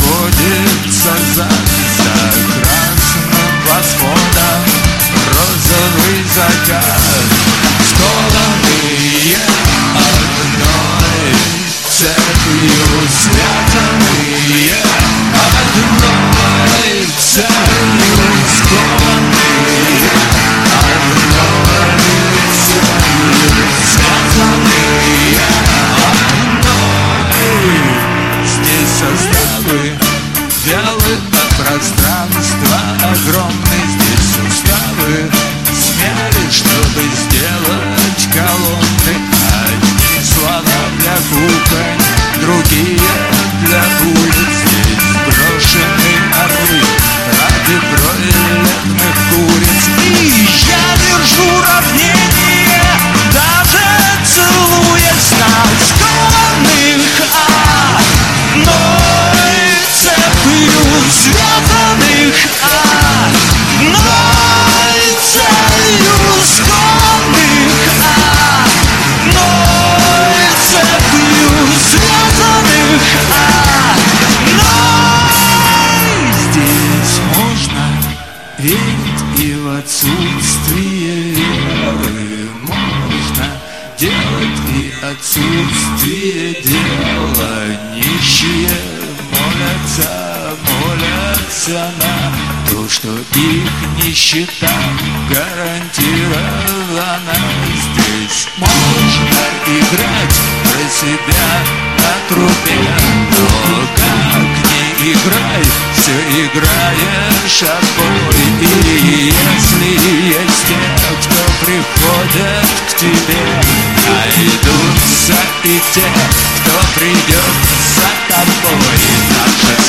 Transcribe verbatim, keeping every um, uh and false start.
находится за, за красным восходом розовый закат. Скованные одной цепью, связанные одной цепью, скованные одной цепью, связанные одной. Здесь составы вялы от пространства огромны, здесь суставы смяли, чтобы сделать колонны. Одни слова для кухонь, другие для улиц. Здесь брошены орлы ради бройлерных куриц. И я держу равнение, даже целуясь на скованных одной цепью, связанных одной цепью, скованных одной цепью, связанных одной. Здесь можно верить и в отсутствие веры, можно делать и отсутствие дела. Нищие молятся, молятся на то, что их нищета гарантирована. Здесь можно играть про себя на трубе, но как ни играй, все играешь обои. И если есть те, кто приходят к тебе, найдутся и те, кто придет за тобой. Наша